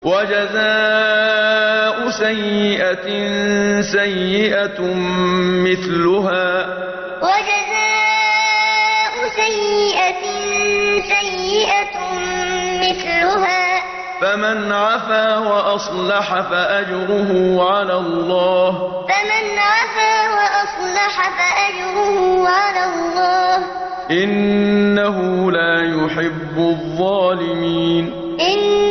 وجزاء سيئة سيئة مثلها فمن عفا وأصلح فأجره على الله إنه لا يحب الظالمين